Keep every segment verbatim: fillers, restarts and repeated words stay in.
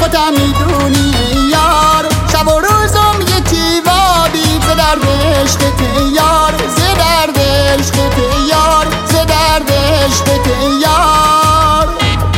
خودم میدونی یار، شب و روزم یکی وابی ز درد عشقت یار، ز درد عشقت یار، ز درد عشقت یار.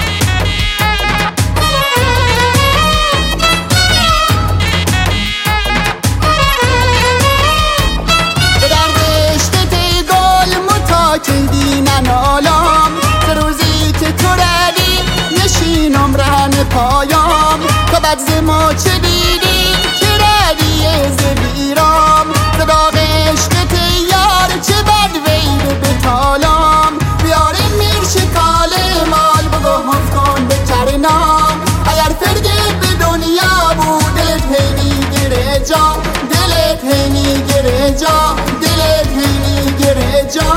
ز درد عشقت گل متاکدی ننالام، ز روزی که تو روی نشینم رهن پایام. تو بد ز ما چه دیدی که روی ز بیرام، ز داغ عشقت یار چه بد ویل بتالام. بیاری میر شکال مال بگاه کن به کرنام، اگر فرگت به دنیا بود دلت هینی گره جا، دلت هینی گره جا، دلت هینی گره جا.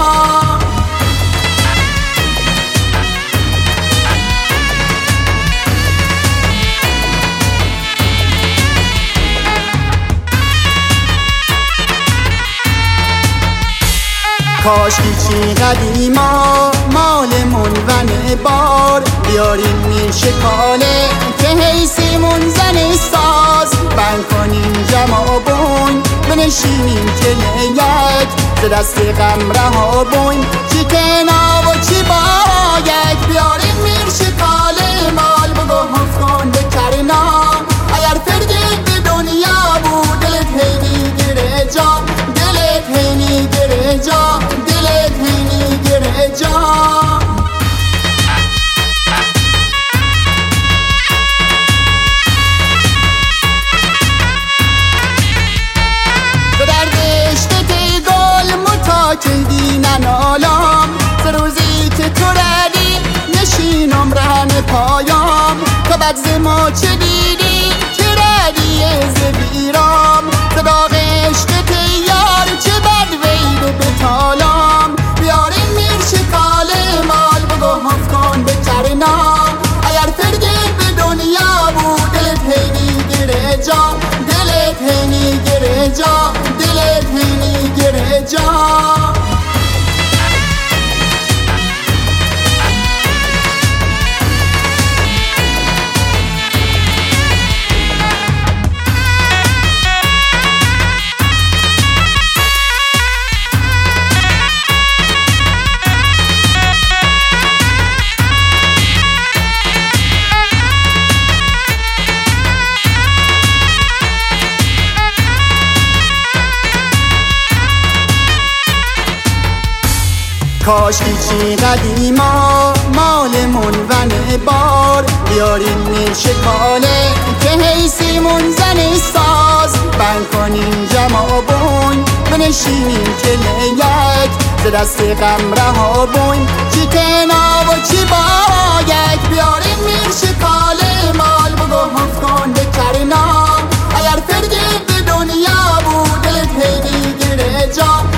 کاش چی قدیما مال منون بار، بیاریم میر شکاله که حیثیمون زن ساز. بند کنیم جمع بون بنشینیم که یک، ز دست غم رها بون چی کنا و چی باید. بیاریم میر شکاله مال بگاه کن به کرنا، اگر فرگت به دنیا بود دلت هینی گره جا، دلت هینی گره جا، دلت هینی گره جا. ز درد عشقت گل متاکدی ننالام، ز روزی که تو روی نشینم رهن پایام. تو بد ز ما چه دیدی که روی ز بیرام، ز داغ عشقت یار چه بد ویل بتالام. بیاریم میر شکال مال بگاه کن به کرنام، اگر فرگت به دنیا بود دلت هینی گره جا، دلت هینی گره جا، دلت هینی گره جا. کاش چی قدیما مال منون بار، بیاریم میر شکاله که حیثیمون زن ساز. بند کنیم جمع بون بنشینیم که یک، ز دست غم رها بون چی کنا و چی باید. بیاریم میر شکاله مال بگاه کن به کرنام، اگر فرگت به دنیا بود دلت هینی گره جا،